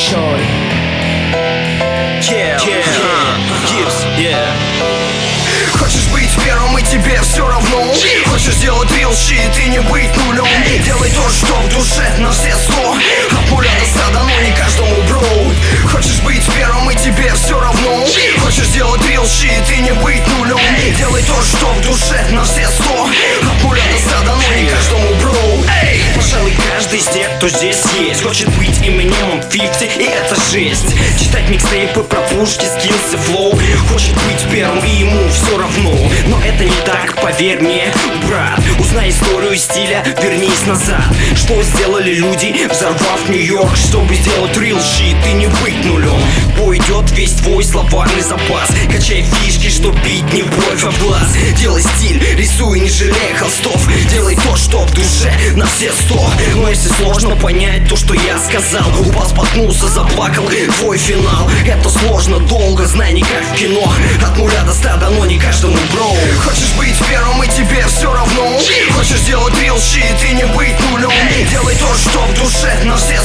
большой. Хочешь быть первым и тебе все равно. Хочешь сделать real shit и не быть нулем. Делай то, что в душе на все 100. От пуля до стада, но не каждому бро. Хочешь быть первым и тебе все равно. Хочешь сделать real shit и не быть нулем. Делай то, что в душе на все 100. От пуля до стада, но не каждому бро. Пожалуй, каждый из тех, кто здесь есть, хочет быть Eminem 50, и это жесть. Читать микстейпы про пушки, скиллсы, флоу. Хочет быть первым, и ему все равно. Но это не так, поверь мне, брат. Узнай историю стиля, вернись назад. Что сделали люди, взорвав Нью-Йорк, чтобы сделать real shit и не быть нулем. Бой идет весь твой словарный запас. Качай фишки, что бить не бровь, а в глаз. Делай стиль, рисуй, не жалея холстов. Делай то, что в душе на все 100. Но если сложно понять то, что я сказал, упал, споткнулся, заплакал, твой финал. Это сложно, долго, знай, не как в кино. От нуля до 100, но не каждому бро. Хочешь быть первым и тебе все равно. Хочешь делать real shit и не быть нулем. Делай то, что в душе на все